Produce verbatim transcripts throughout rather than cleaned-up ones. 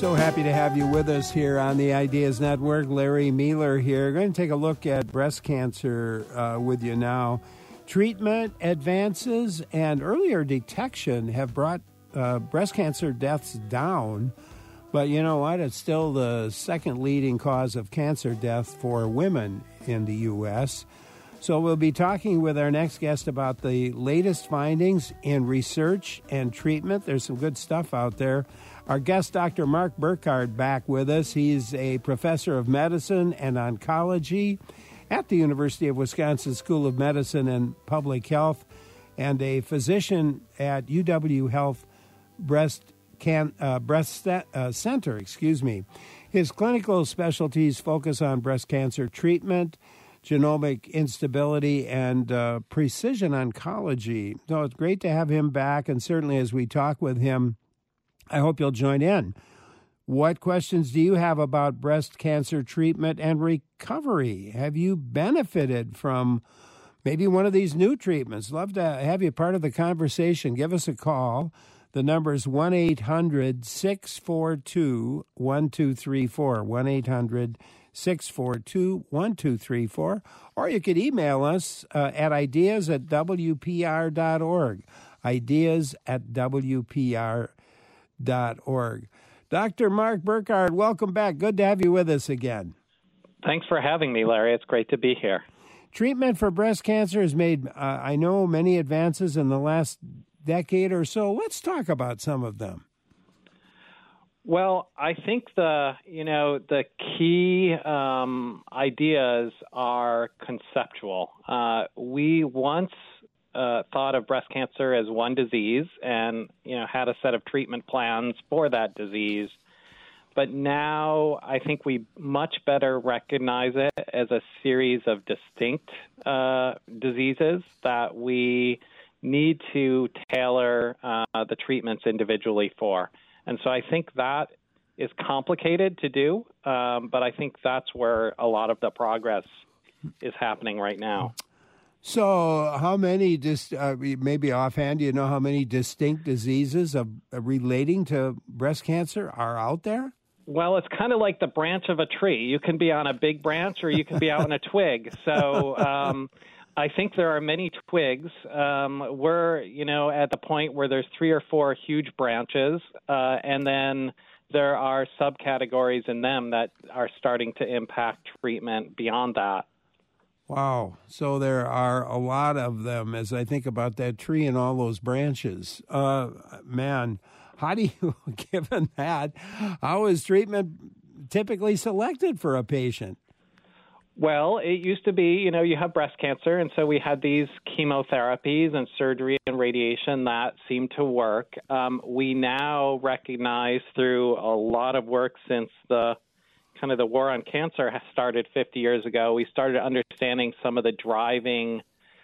So happy to have you with us here on the Ideas Network. Larry Mueller here. We're going to take a look at breast cancer uh, with you now. Treatment advances and earlier detection have brought uh, breast cancer deaths down. But you know what? It's still the second leading cause of cancer death for women in the U S So we'll be talking with our next guest about the latest findings in research and treatment. There's some good stuff out there. Our guest, Doctor Mark Burkhardt, back with us. He's a professor of medicine and oncology at the University of Wisconsin School of Medicine and Public Health and a physician at U W Health Breast Can, uh, Breast uh, Center, excuse me. His clinical specialties focus on breast cancer treatment, genomic instability, and uh, precision oncology. So it's great to have him back, and certainly as we talk with him, I hope you'll join in. What questions do you have about breast cancer treatment and recovery? Have you benefited from maybe one of these new treatments? Love to have you part of the conversation. Give us a call. The number is one eight hundred six four two one two three four, one eight hundred six four two one two three four, or you could email us uh, at ideas at w p r dot org, ideas at w p r dot org. Doctor Mark Burkhardt, welcome back. Good to have you with us again. Thanks for having me, Larry. It's great to be here. Treatment for breast cancer has made, uh, I know, many advances in the last decade or so. Let's talk about some of them. Well, I think the, you know, the key um, ideas are conceptual. Uh, we once uh, thought of breast cancer as one disease and, you know, had a set of treatment plans for that disease. But now I think we much better recognize it as a series of distinct uh, diseases that we need to tailor uh, the treatments individually for. And so I think that is complicated to do, um, but I think that's where a lot of the progress is happening right now. So how many, dis- uh, maybe offhand, do you know how many distinct diseases of, uh, relating to breast cancer are out there? Well, it's kind of like the branch of a tree. You can be on a big branch or you can be out on a twig. So um, I think there are many twigs. Um, we're, you know, at the point where there's three or four huge branches, uh, and then there are subcategories in them that are starting to impact treatment beyond that. Wow. So there are a lot of them as I think about that tree and all those branches. Uh, man, how do you, given that, how is treatment typically selected for a patient? Well, it used to be, you know, you have breast cancer, and so we had these chemotherapies and surgery and radiation that seemed to work. Um, we now recognize through a lot of work since the kind of the war on cancer has started fifty years ago, we started understanding some of the driving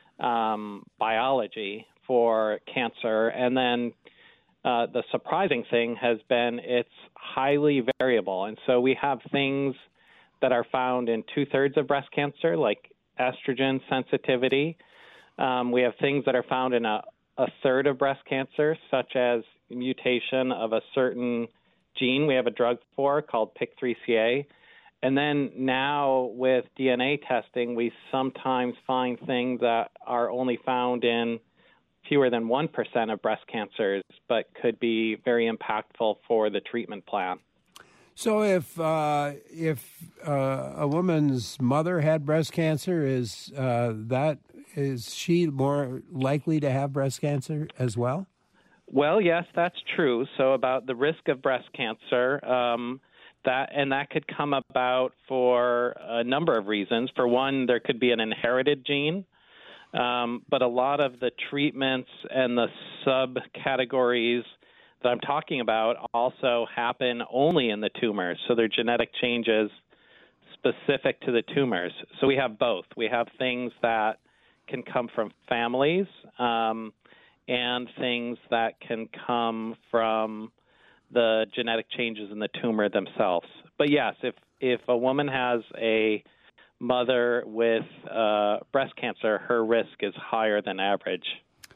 um, biology for cancer. And then uh, the surprising thing has been it's highly variable. And so we have things that are found in two-thirds of breast cancer, like estrogen sensitivity. Um, we have things that are found in a, a third of breast cancer, such as mutation of a certain gene we have a drug for called P I K three C A. And then now with D N A testing, we sometimes find things that are only found in fewer than one percent of breast cancers, but could be very impactful for the treatment plan. So if uh, if uh, a woman's mother had breast cancer, is uh, that is she more likely to have breast cancer as well? Well, yes, that's true. So about the risk of breast cancer, um, that and that could come about for a number of reasons. For one, there could be an inherited gene, um, but a lot of the treatments and the subcategories that I'm talking about also happen only in the tumors. So they're genetic changes specific to the tumors. So we have both. We have things that can come from families, um, and things that can come from the genetic changes in the tumor themselves. But yes, if, if a woman has a mother with uh, breast cancer, her risk is higher than average.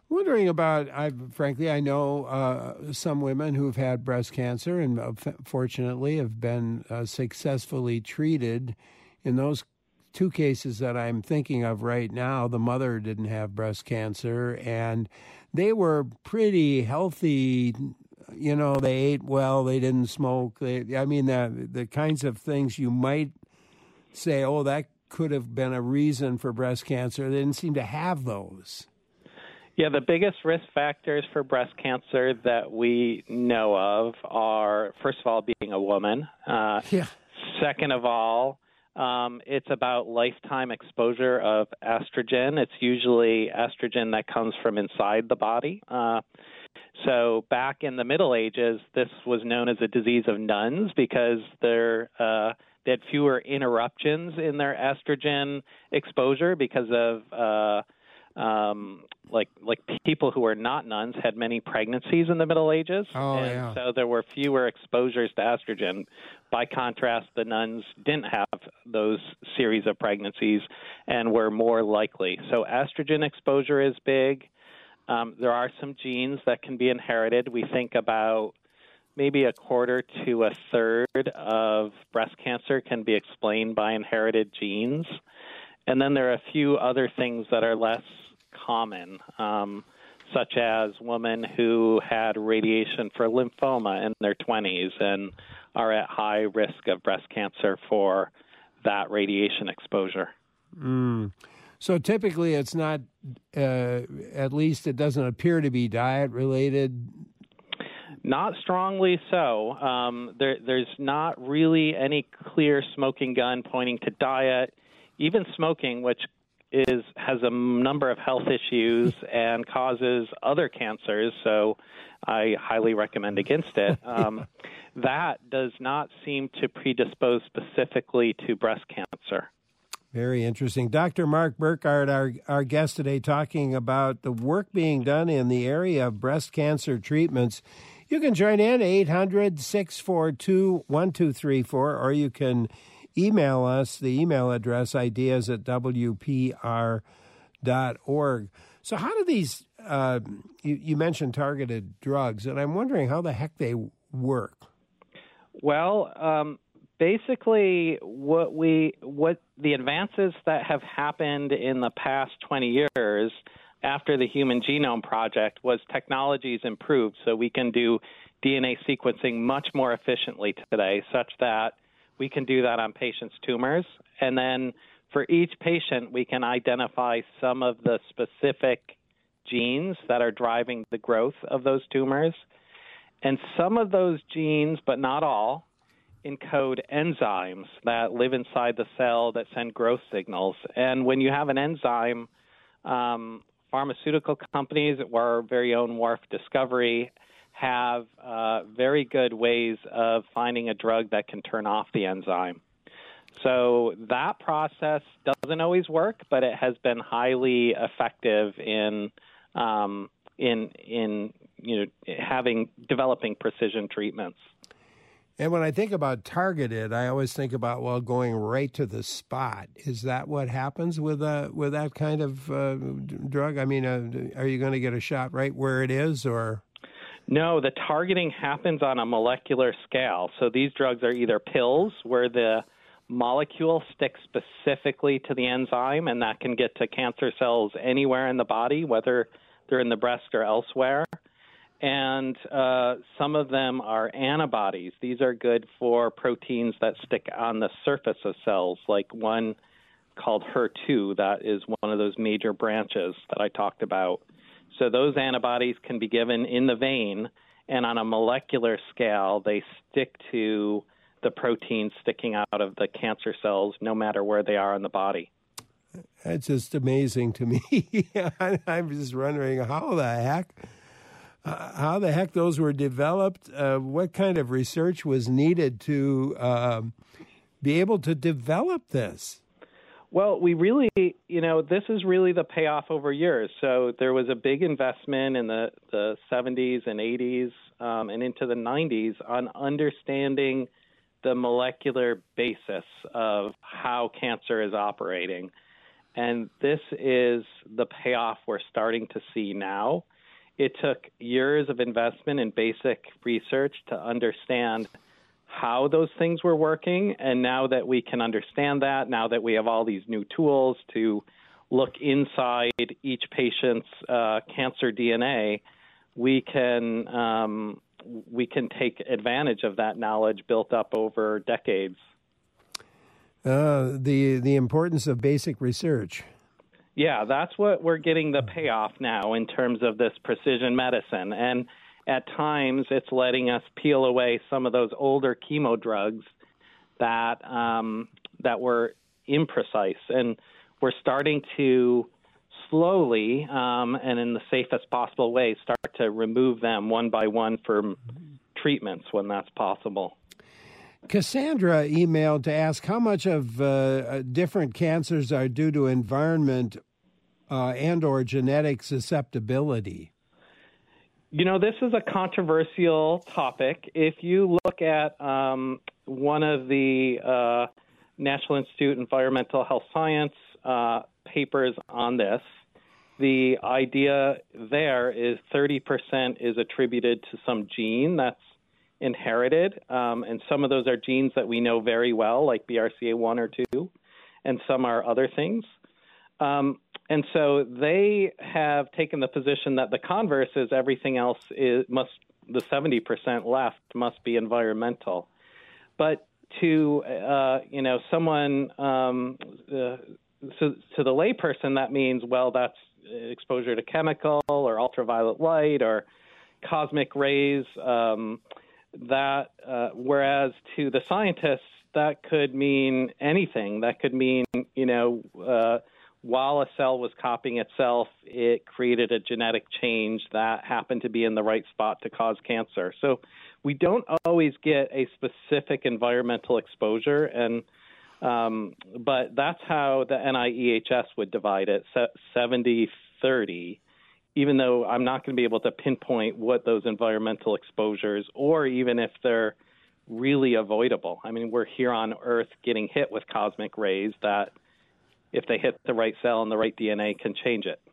Wondering about, I frankly, I know uh, some women who've had breast cancer and uh, fortunately have been uh, successfully treated. In those two cases that I'm thinking of right now, the mother didn't have breast cancer, and they were pretty healthy. You know, they ate well, they didn't smoke. They, I mean, the the kinds of things you might say, oh, that could have been a reason for breast cancer. They didn't seem to have those. Yeah, the biggest risk factors for breast cancer that we know of are, first of all, being a woman. Uh, yeah. Second of all, um, it's about lifetime exposure of estrogen. It's usually estrogen that comes from inside the body. Uh, so back in the Middle Ages, this was known as a disease of nuns because they're, uh, they had fewer interruptions in their estrogen exposure because of uh, um, like like people who were not nuns had many pregnancies in the Middle Ages. Oh, and yeah. so there were fewer exposures to estrogen. By contrast, the nuns didn't have those series of pregnancies and were more likely. So estrogen exposure is big. Um, there are some genes that can be inherited. We think about maybe a quarter to a third of breast cancer can be explained by inherited genes. And then there are a few other things that are less common, um, such as women who had radiation for lymphoma in their twenties and are at high risk of breast cancer for that radiation exposure. Mm. So typically it's not, uh, at least it doesn't appear to be diet-related. Not strongly so. Um, there, there's not really any clear smoking gun pointing to diet. Even smoking, which is has a number of health issues and causes other cancers, so I highly recommend against it. Um, that does not seem to predispose specifically to breast cancer. Very interesting. Doctor Mark Burkhardt, our, our guest today, talking about the work being done in the area of breast cancer treatments. You can join in, eight hundred, six four two, one two three four, or you can email us, the email address, ideas at w p r dot org. So how do these, uh, you, you mentioned targeted drugs, and I'm wondering how the heck they work. Well, um, basically what we, what the advances that have happened in the past twenty years after the Human Genome Project was technologies improved, so we can do D N A sequencing much more efficiently today, such that we can do that on patients' tumors. And then for each patient, we can identify some of the specific genes that are driving the growth of those tumors. And some of those genes, but not all, encode enzymes that live inside the cell that send growth signals. And when you have an enzyme, um, pharmaceutical companies or our very own Wharf Discovery have uh, very good ways of finding a drug that can turn off the enzyme. So that process doesn't always work, but it has been highly effective in um, in in you know having developing precision treatments. And when I think about targeted, I always think about, well, going right to the spot. Is that what happens with uh, with that kind of uh, drug? I mean, uh, are you going to get a shot right where it is, or? No, the targeting happens on a molecular scale. So these drugs are either pills where the molecule sticks specifically to the enzyme, and that can get to cancer cells anywhere in the body, whether they're in the breast or elsewhere. And uh, some of them are antibodies. These are good for proteins that stick on the surface of cells, like one called H E R two, that is one of those major branches that I talked about. So those antibodies can be given in the vein, and on a molecular scale, they stick to the proteins sticking out of the cancer cells, no matter where they are in the body. That's just amazing to me. I'm just wondering how the heck, uh, how the heck those were developed. Uh, what kind of research was needed to uh, be able to develop this? Well, we really, you know, this is really the payoff over years. So there was a big investment in the, the seventies and eighties um, and into the nineties on understanding the molecular basis of how cancer is operating. And this is the payoff we're starting to see now. It took years of investment in basic research to understand how those things were working. And now that we can understand that, now that we have all these new tools to look inside each patient's uh, cancer D N A, we can um, we can take advantage of that knowledge built up over decades. Uh, the the importance of basic research. Yeah, that's what we're getting the payoff now in terms of this precision medicine. And at times, it's letting us peel away some of those older chemo drugs that um, that were imprecise. And we're starting to slowly um, and in the safest possible way start to remove them one by one from treatments when that's possible. Cassandra emailed to ask how much of uh, different cancers are due to environment uh, and or genetic susceptibility. You know, this is a controversial topic. If you look at um, one of the uh, National Institute of Environmental Health Science uh, papers on this, the idea there is thirty percent is attributed to some gene that's inherited, um, and some of those are genes that we know very well, like B R C A one or two, and some are other things. Um, and so they have taken the position that the converse is everything else is must the seventy percent left must be environmental. But to uh, you know someone um, uh, so, to the layperson, that means well that's exposure to chemical or ultraviolet light or cosmic rays. Um, that uh, whereas to the scientists that could mean anything. That could mean you know. Uh, While a cell was copying itself, it created a genetic change that happened to be in the right spot to cause cancer. So we don't always get a specific environmental exposure, and um, but that's how the N I E H S would divide it, seventy thirty, even though I'm not going to be able to pinpoint what those environmental exposures, or even if they're really avoidable. I mean, we're here on Earth getting hit with cosmic rays that, if they hit the right cell and the right D N A, can change it.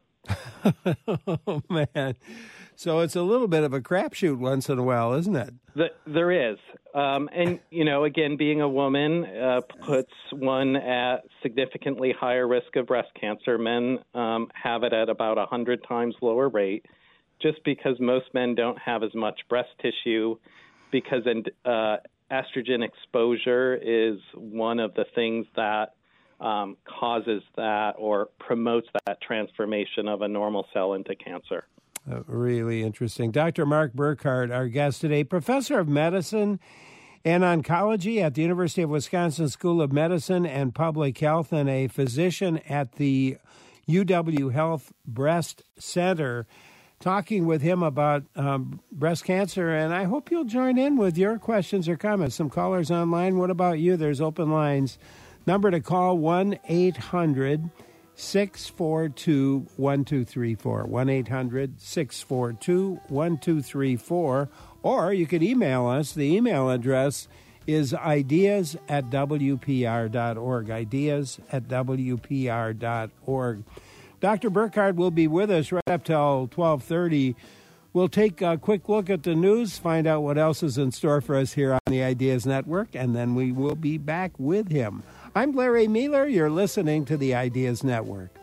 Oh, man. So it's a little bit of a crapshoot once in a while, isn't it? The, there is. Um, and, you know, again, being a woman uh, puts one at significantly higher risk of breast cancer. Men um, have it at about one hundred times lower rate, just because most men don't have as much breast tissue, because uh, estrogen exposure is one of the things that Um, causes that or promotes that transformation of a normal cell into cancer. Uh, really interesting. Doctor Mark Burkhardt, our guest today, professor of medicine and oncology at the University of Wisconsin School of Medicine and Public Health, and a physician at the U W Health Breast Center, talking with him about um, breast cancer. And I hope you'll join in with your questions or comments. Some callers online. What about you? There's open lines. Number to call, one eight hundred six four two one two three four, one eight hundred six four two one two three four, or you could email us. The email address is ideas at w p r dot org, ideas at w p r dot org. Doctor Burkhardt will be with us right up till twelve thirty. We'll take a quick look at the news, find out what else is in store for us here on the Ideas Network, and then we will be back with him. I'm Larry Miller. You're listening to the Ideas Network.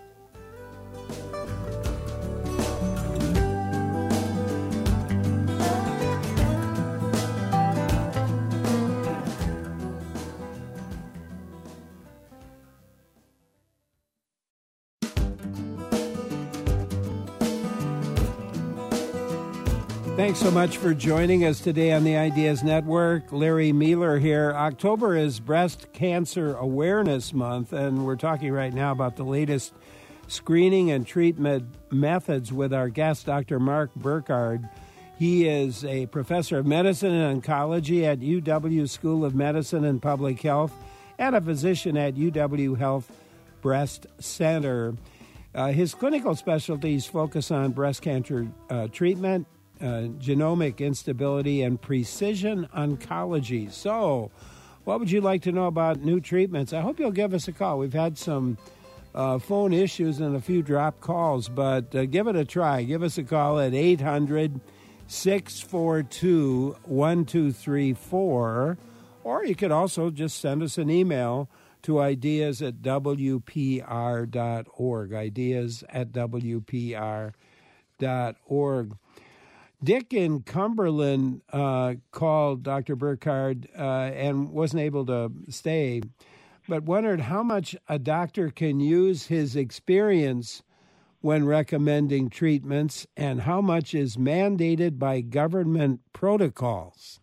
Thanks so much for joining us today on the Ideas Network. Larry Miller here. October is Breast Cancer Awareness Month, and we're talking right now about the latest screening and treatment methods with our guest, Doctor Mark Burkhardt. He is a professor of medicine and oncology at U W School of Medicine and Public Health and a physician at U W Health Breast Center. Uh, his clinical specialties focus on breast cancer uh, treatment, Uh, genomic instability, and precision oncology. So, what would you like to know about new treatments? I hope you'll give us a call. We've had some uh, phone issues and a few drop calls, but uh, give it a try. Give us a call at eight hundred, six four two, one two three four, or you could also just send us an email to ideas at w p r dot org, ideas at w p r dot org. Dick in Cumberland uh, called Doctor Burkhardt uh, and wasn't able to stay, but wondered how much a doctor can use his experience when recommending treatments and how much is mandated by government protocols.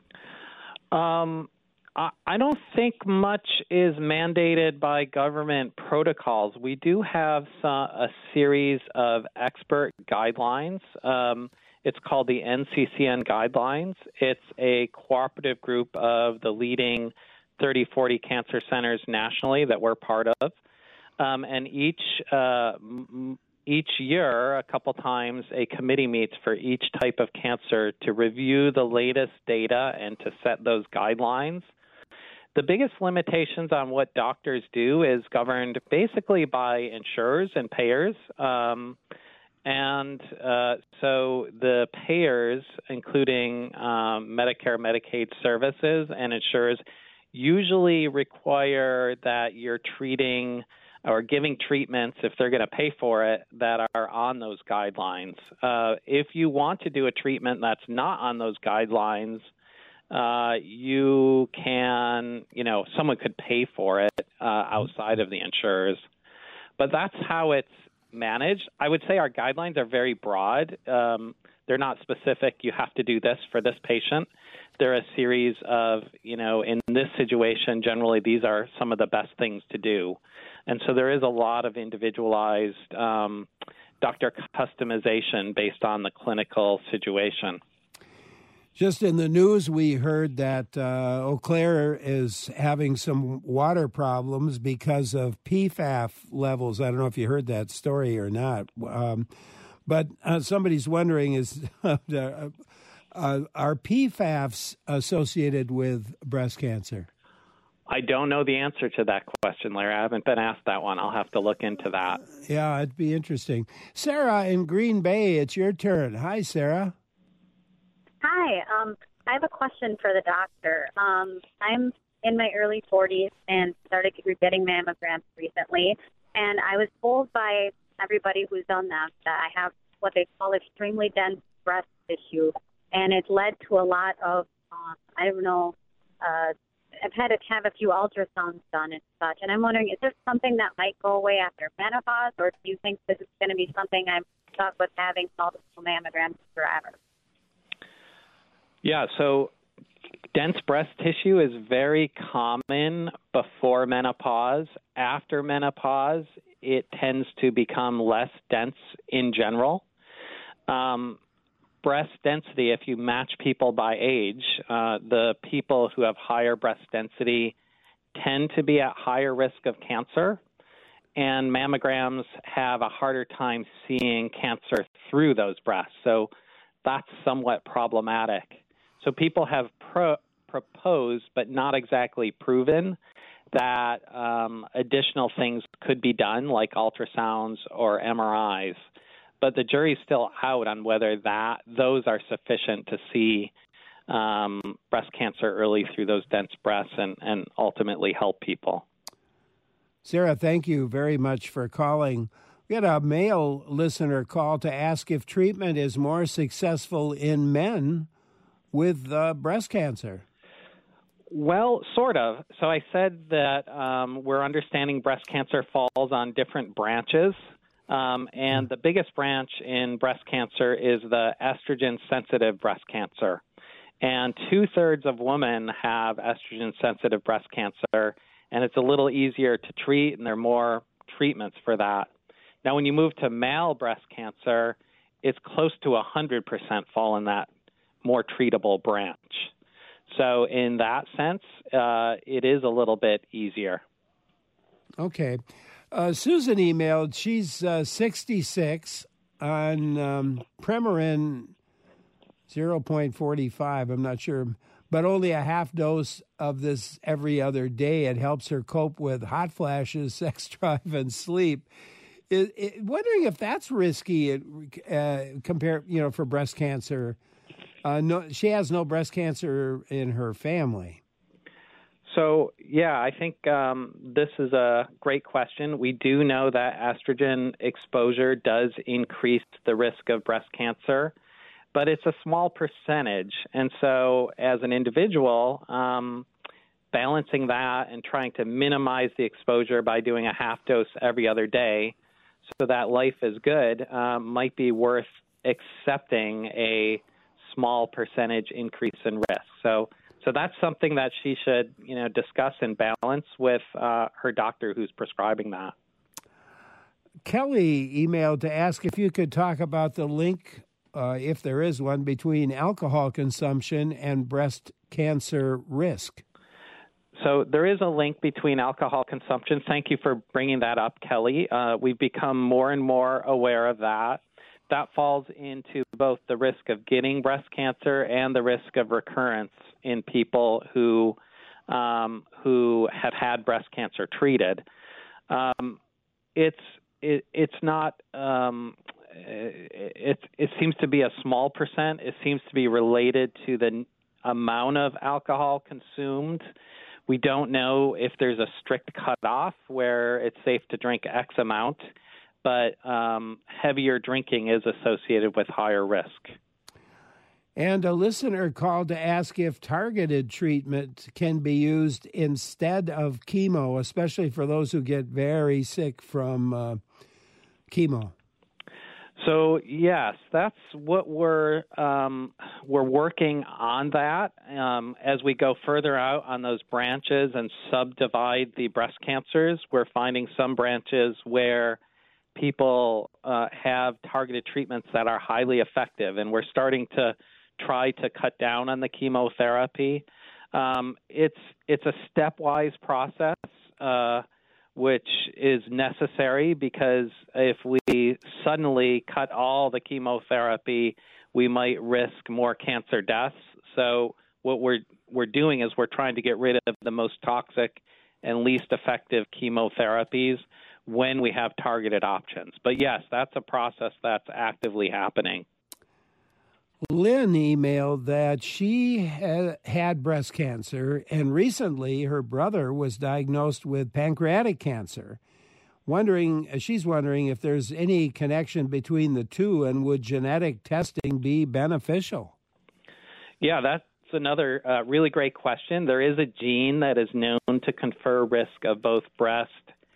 Um, I don't think much is mandated by government protocols. We do have some, a series of expert guidelines. Um, it's called the N C C N Guidelines. It's a cooperative group of the leading thirty, forty cancer centers nationally that we're part of. Um, and each uh, m- each year, a couple times, a committee meets for each type of cancer to review the latest data and to set those guidelines. The biggest limitations on what doctors do is governed basically by insurers and payers. Um, and uh, so the payers, including um, Medicare, Medicaid services, and insurers, usually require that you're treating or giving treatments, if they're going to pay for it, that are on those guidelines. Uh, if you want to do a treatment that's not on those guidelines, uh, you can, you know, someone could pay for it uh, outside of the insurers. But that's how it's managed. I would say our guidelines are very broad. Um, they're not specific. You have to do this for this patient. They're a series of, you know, in this situation, generally these are some of the best things to do. And so there is a lot of individualized um, doctor customization based on the clinical situation. Just in the news, we heard that uh, Eau Claire is having some water problems because of P F A S levels. I don't know if you heard that story or not. Um, but uh, somebody's wondering, is uh, uh, are P F A S associated with breast cancer? I don't know the answer to that question, Larry. I haven't been asked that one. I'll have to look into that. Yeah, it'd be interesting. Sarah in Green Bay, it's your turn. Hi, Sarah. Hi. Um, I have a question for the doctor. Um, I'm in my early forties and started getting mammograms recently, and I was told by everybody who's done them that I have what they call extremely dense breast tissue, and it's led to a lot of, uh, I don't know, uh, I've had to have a few ultrasounds done and such, and I'm wondering, is there something that might go away after menopause, or do you think this is going to be something I'm stuck with having multiple mammograms forever? Yeah, so dense breast tissue is very common before menopause. After menopause, it tends to become less dense in general. Um, breast density, if you match people by age, uh, the people who have higher breast density tend to be at higher risk of cancer, and mammograms have a harder time seeing cancer through those breasts. So that's somewhat problematic. So people have pro- proposed, but not exactly proven, that um, additional things could be done, like ultrasounds or M R Is. But the jury's still out on whether that those are sufficient to see um, breast cancer early through those dense breasts and, and ultimately help people. Sarah, thank you very much for calling. We had a male listener call to ask if treatment is more successful in men with uh, breast cancer. Well, sort of. So I said that um, we're understanding breast cancer falls on different branches. Um, and the biggest branch in breast cancer is the estrogen-sensitive breast cancer. And two-thirds of women have estrogen-sensitive breast cancer, and it's a little easier to treat, and there are more treatments for that. Now, when you move to male breast cancer, it's close to one hundred percent fall in that more treatable branch. So in that sense, uh, it is a little bit easier. Okay. Uh, Susan emailed, she's uh, sixty-six on um, Premarin zero point four five. I'm not sure. but only a half dose of this every other day. It helps her cope with hot flashes, sex drive, and sleep. It, it, wondering if that's risky uh, compare, you know, for breast cancer. Uh, no, she has no breast cancer in her family. So, yeah, I think um, this is a great question. We do know that estrogen exposure does increase the risk of breast cancer, but it's a small percentage. And so as an individual, um, balancing that and trying to minimize the exposure by doing a half dose every other day so that life is good um, might be worth accepting a small percentage increase in risk. So So that's something that she should, you know, discuss and balance with uh, her doctor who's prescribing that. Kelly emailed to ask if you could talk about the link, uh, if there is one, between alcohol consumption and breast cancer risk. So there is a link between alcohol consumption. Thank you for bringing that up, Kelly. Uh, we've become more and more aware of that. That falls into both the risk of getting breast cancer and the risk of recurrence in people who um, who have had breast cancer treated. Um, it's it, it's not um, it it seems to be a small percent. It seems to be related to the amount of alcohol consumed. We don't know if there's a strict cutoff where it's safe to drink X amount, but um, heavier drinking is associated with higher risk. And a listener called to ask if targeted treatment can be used instead of chemo, especially for those who get very sick from uh, chemo. So yes, that's what we're um, we're working on that um, as we go further out on those branches and subdivide the breast cancers. We're finding some branches where people uh, have targeted treatments that are highly effective, and we're starting to try to cut down on the chemotherapy. Um, it's it's a stepwise process, uh, which is necessary because if we suddenly cut all the chemotherapy, we might risk more cancer deaths. So what we're we're doing is we're trying to get rid of the most toxic and least effective chemotherapies when we have targeted options. But yes, that's a process that's actively happening. Lynn emailed that she ha- had breast cancer, and recently her brother was diagnosed with pancreatic cancer. Wondering, she's wondering if there's any connection between the two, and would genetic testing be beneficial? Yeah, that's another uh, really great question. There is a gene that is known to confer risk of both breast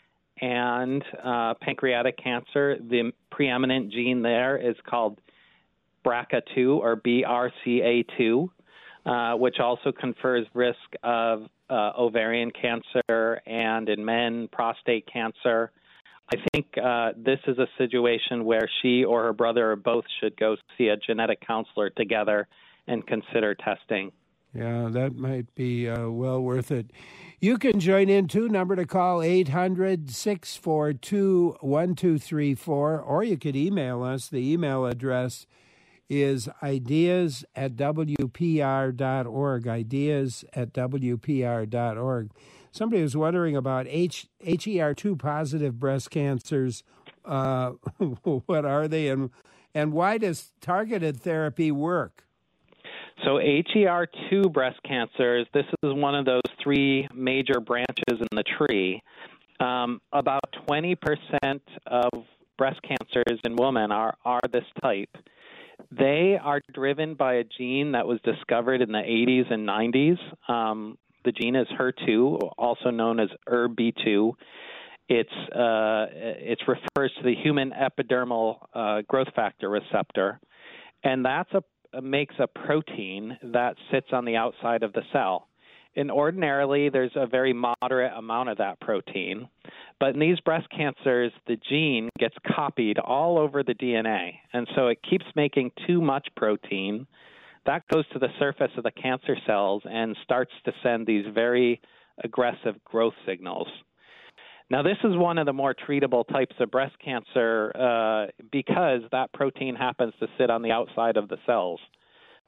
and uh, pancreatic cancer. The preeminent gene there is called B R C A two or B R C A two, uh, which also confers risk of uh, ovarian cancer and in men, prostate cancer. I think uh, this is a situation where she or her brother or both should go see a genetic counselor together and consider testing. Yeah, that might be uh, well worth it. You can join in, too. Number to call, eight hundred, six four two, one two three four, or you could email us. The email address is ideas at w p r dot org, ideas at w p r dot org. Somebody was wondering about H- H E R two positive breast cancers. Uh, what are they, and and why does targeted therapy work? So H E R two breast cancers, this is one of those three major branches in the tree. Um, about twenty percent of breast cancers in women are, are this type. They are driven by a gene that was discovered in the eighties and nineties. Um, the gene is H E R two, also known as E R B two. It's uh, it refers to the human epidermal uh, growth factor receptor, and that's a makes a protein that sits on the outside of the cell. And ordinarily, there's a very moderate amount of that protein. But in these breast cancers, the gene gets copied all over the D N A. And so it keeps making too much protein. That goes to the surface of the cancer cells and starts to send these very aggressive growth signals. Now, this is one of the more treatable types of breast cancer uh, because that protein happens to sit on the outside of the cells.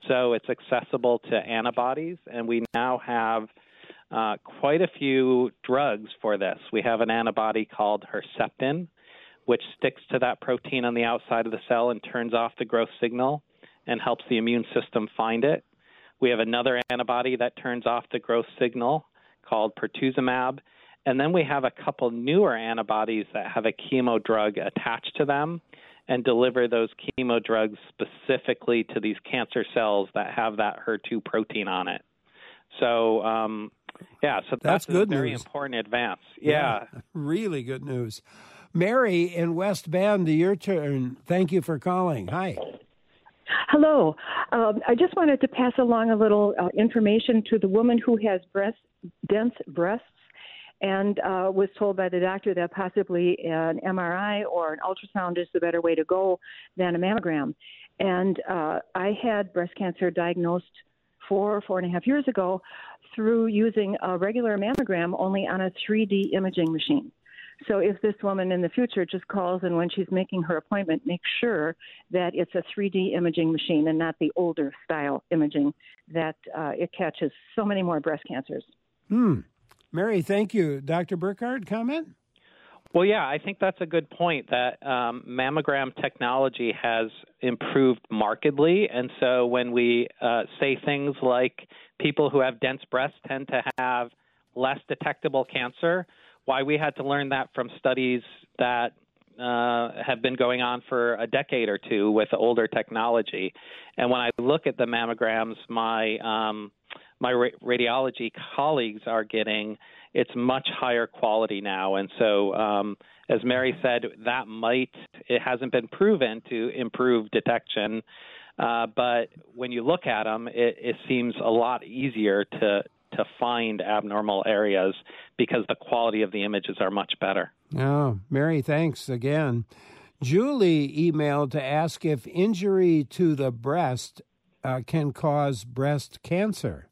So it's accessible to antibodies, and we now have uh, quite a few drugs for this. We have an antibody called Herceptin, which sticks to that protein on the outside of the cell and turns off the growth signal and helps the immune system find it. We have another antibody that turns off the growth signal called pertuzumab. And then we have a couple newer antibodies that have a chemo drug attached to them and deliver those chemo drugs specifically to these cancer cells that have that H E R two protein on it. So, um, yeah, so that's, that's good a very news. important advance. Yeah. yeah. Really good news. Mary in West Bend, your turn. Thank you for calling. Hi. Hello. Um, I just wanted to pass along a little uh, information to the woman who has breast dense breasts and uh, was told by the doctor that possibly an M R I or an ultrasound is the better way to go than a mammogram. And uh, I had breast cancer diagnosed four, four and a half years ago through using a regular mammogram only on a three D imaging machine. So if this woman in the future just calls and when she's making her appointment, make sure that it's a three D imaging machine and not the older style imaging, that uh, it catches so many more breast cancers. Hmm. Mary, thank you. Doctor Burkhardt, comment? Well, yeah, I think that's a good point that um, mammogram technology has improved markedly. And so when we uh, say things like people who have dense breasts tend to have less detectable cancer, why we had to learn that from studies that uh, have been going on for a decade or two with older technology. And when I look at the mammograms, my um, my ra- radiology colleagues are getting, it's much higher quality now. And so, um, as Mary said, that might, it hasn't been proven to improve detection. Uh, but when you look at them, it, it seems a lot easier to to find abnormal areas because the quality of the images are much better. Oh, Mary, thanks again. Julie emailed to ask if injury to the breast uh, can cause breast cancer.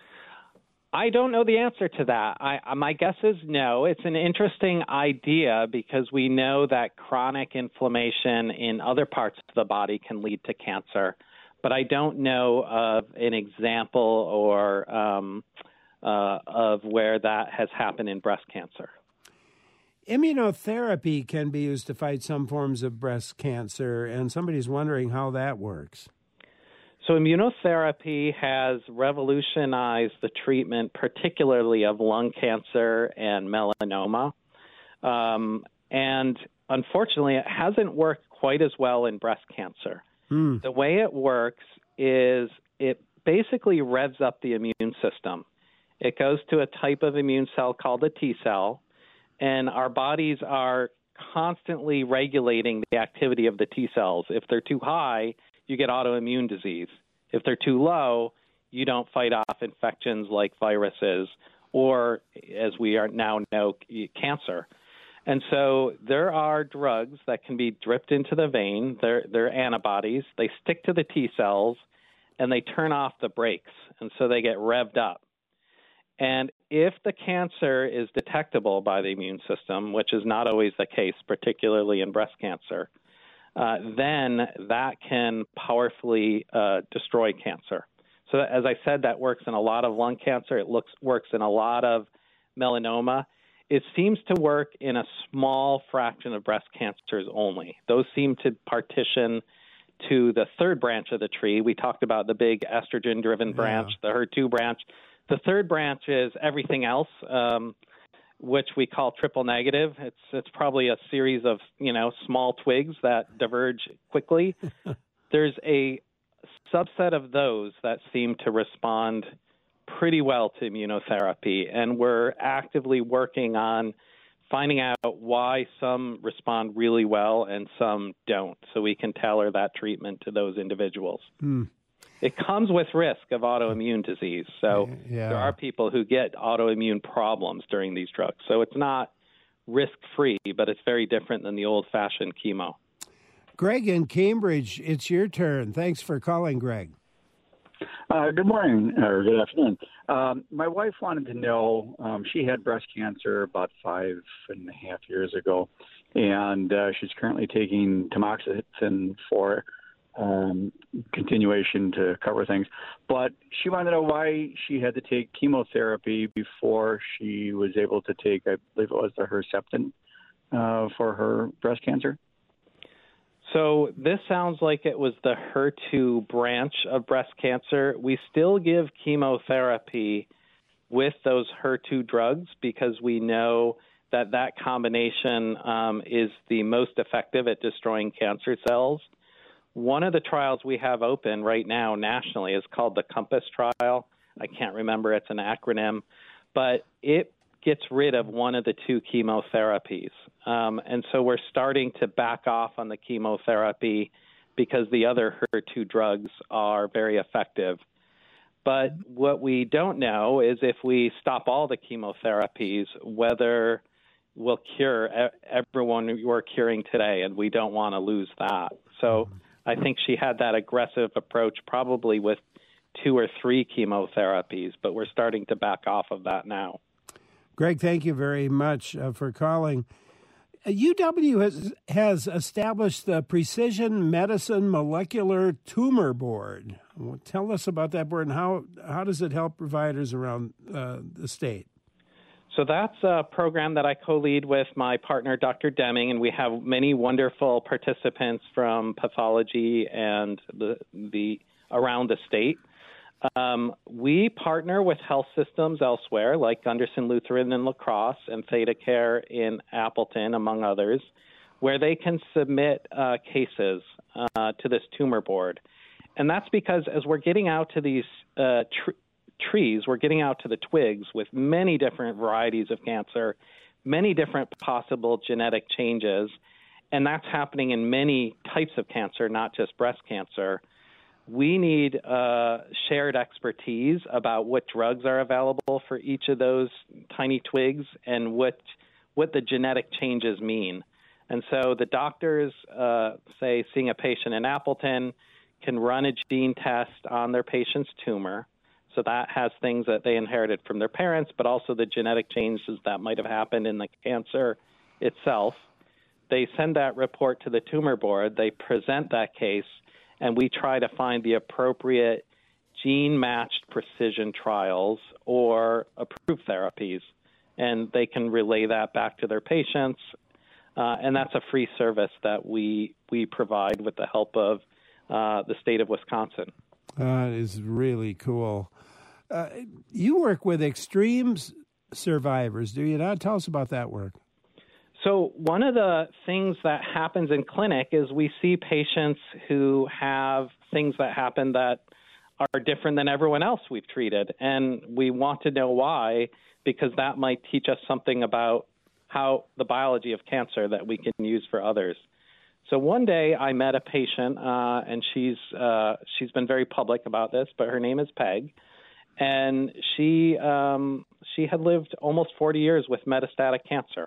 I don't know the answer to that. I, my guess is no. It's an interesting idea because we know that chronic inflammation in other parts of the body can lead to cancer, but I don't know of an example or um, uh, of where that has happened in breast cancer. Immunotherapy can be used to fight some forms of breast cancer, and somebody's wondering how that works. So immunotherapy has revolutionized the treatment, particularly of lung cancer and melanoma. Um, and unfortunately, it hasn't worked quite as well in breast cancer. Mm. The way it works is it basically revs up the immune system. It goes to a type of immune cell called a T cell, and our bodies are constantly regulating the activity of the T cells. If they're too high, you get autoimmune disease. If they're too low, you don't fight off infections like viruses or, as we are now know, cancer. And so there are drugs that can be dripped into the vein. They're, they're antibodies. They stick to the T cells, and they turn off the brakes, and so they get revved up. And if the cancer is detectable by the immune system, which is not always the case, particularly in breast cancer, Uh, then that can powerfully uh, destroy cancer. So as I said, that works in a lot of lung cancer. It looks, works in a lot of melanoma. It seems to work in a small fraction of breast cancers only. Those seem to partition to the third branch of the tree. We talked about the big estrogen-driven Yeah. branch, the H E R two branch. The third branch is everything else, um, which we call triple negative. It's it's probably a series of, you know, small twigs that diverge quickly. There's a subset of those that seem to respond pretty well to immunotherapy, and we're actively working on finding out why some respond really well and some don't, so we can tailor that treatment to those individuals. Hmm. It comes with risk of autoimmune disease. So yeah. there are people who get autoimmune problems during these drugs. So it's not risk-free, but it's very different than the old-fashioned chemo. Greg in Cambridge, it's your turn. Thanks for calling, Greg. Uh, good morning, or good afternoon. Um, my wife wanted to know, um, she had breast cancer about five and a half years ago, and uh, she's currently taking tamoxifen for um, continuation to cover things. But she wanted to know why she had to take chemotherapy before she was able to take, I believe it was the Herceptin uh, for her breast cancer. So this sounds like it was the H E R two branch of breast cancer. We still give chemotherapy with those H E R two drugs because we know that that combination um, is the most effective at destroying cancer cells. One of the trials we have open right now nationally is called the COMPASS trial. I can't remember, it's an acronym, but it gets rid of one of the two chemotherapies. Um, and so we're starting to back off on the chemotherapy because the other H E R two drugs are very effective. But what we don't know is if we stop all the chemotherapies, whether we'll cure everyone we're curing today, and we don't want to lose that. So I think she had that aggressive approach probably with two or three chemotherapies, but we're starting to back off of that now. Greg, thank you very much uh, for calling. U W has, has established the Precision Medicine Molecular Tumor Board. Well, tell us about that board and how, how does it help providers around uh, the state? So that's a program that I co-lead with my partner, Doctor Deming, and we have many wonderful participants from pathology and the, the around the state. Um, we partner with health systems elsewhere, like Gunderson Lutheran in La Crosse and ThedaCare in Appleton, among others, where they can submit uh, cases uh, to this tumor board. And that's because as we're getting out to these uh, tr- trees, we're getting out to the twigs with many different varieties of cancer, many different possible genetic changes, and that's happening in many types of cancer, not just breast cancer. We need uh, shared expertise about what drugs are available for each of those tiny twigs and what what the genetic changes mean. And so the doctors, uh, say, seeing a patient in Appleton, can run a gene test on their patient's tumor. So that has things that they inherited from their parents, but also the genetic changes that might have happened in the cancer itself. They send that report to the tumor board. They present that case, and we try to find the appropriate gene-matched precision trials or approved therapies. And they can relay that back to their patients. Uh, and that's a free service that we, we provide with the help of uh, the state of Wisconsin. Uh, it is really cool. Uh, you work with extreme survivors, do you not? Tell us about that work. So one of the things that happens in clinic is we see patients who have things that happen that are different than everyone else we've treated. And we want to know why, because that might teach us something about how the biology of cancer that we can use for others. So one day I met a patient, uh, and she's uh, she's been very public about this, but her name is Peg, and she um, she had lived almost forty years with metastatic cancer,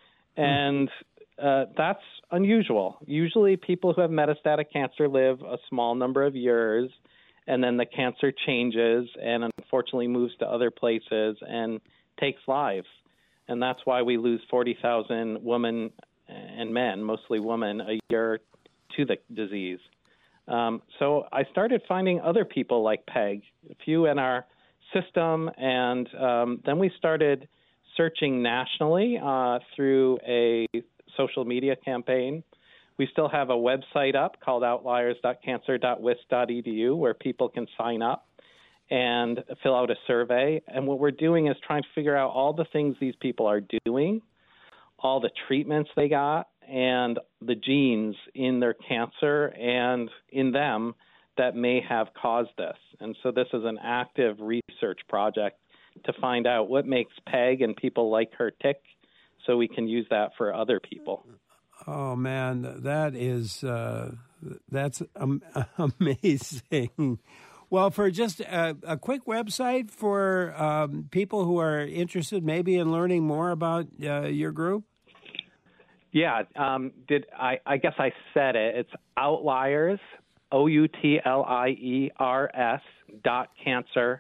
and uh, that's unusual. Usually, people who have metastatic cancer live a small number of years, and then the cancer changes and unfortunately moves to other places and takes lives, and that's why we lose forty thousand women and men, mostly women, a year to the disease. Um, so I started finding other people like Peg, a few in our system, and um, then we started searching nationally uh, through a social media campaign. We still have a website up called outliers dot cancer dot wis dot e d u where people can sign up and fill out a survey. And what we're doing is trying to figure out all the things these people are doing, all the treatments they got, and the genes in their cancer and in them that may have caused this. And so this is an active research project to find out what makes Peg and people like her tick so we can use that for other people. Oh, man, that is, uh, that's um, amazing. Well, for just a, a quick website for um, people who are interested maybe in learning more about uh, your group? Yeah, um, did I, I guess I said it. It's Outliers, O U T L I E R S dot cancer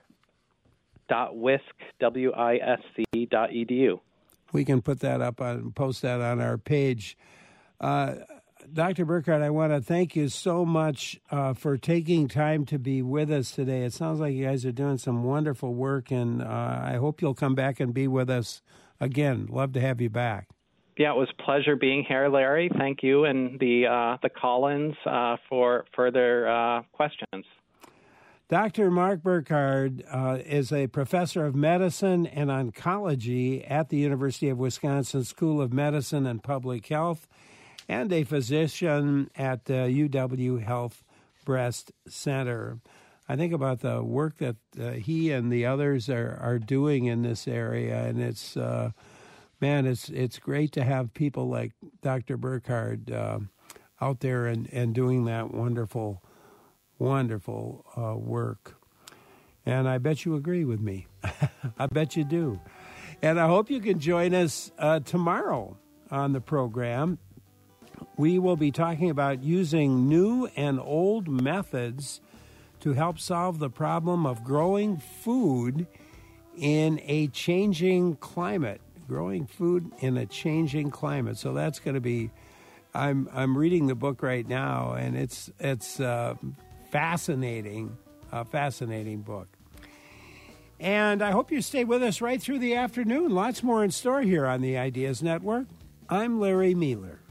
dot wisc, W I S C dot E D U. We can put that up on, post that on our page. Uh, Doctor Burkhardt, I want to thank you so much uh, for taking time to be with us today. It sounds like you guys are doing some wonderful work, and uh, I hope you'll come back and be with us again. Love to have you back. Yeah, it was a pleasure being here, Larry. Thank you and the uh, the call-ins uh, for further uh, questions. Doctor Mark Burkhardt uh, is a professor of medicine and oncology at the University of Wisconsin School of Medicine and Public Health, and a physician at the U W Health Breast Center. I think about the work that uh, he and the others are, are doing in this area, and it's, uh, man, it's it's great to have people like Doctor Burkhardt uh, out there and, and doing that wonderful, wonderful uh, work. And I bet you agree with me. I bet you do. And I hope you can join us uh, tomorrow on the program. We will be talking about using new and old methods to help solve the problem of growing food in a changing climate. Growing food in a changing climate. So that's going to be. I'm I'm reading the book right now, and it's it's uh, fascinating, a fascinating book. And I hope you stay with us right through the afternoon. Lots more in store here on the Ideas Network. I'm Larry Mealer.